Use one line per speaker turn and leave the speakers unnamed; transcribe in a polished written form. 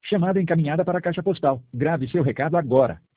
Chamada encaminhada para a caixa postal. Grave seu recado agora.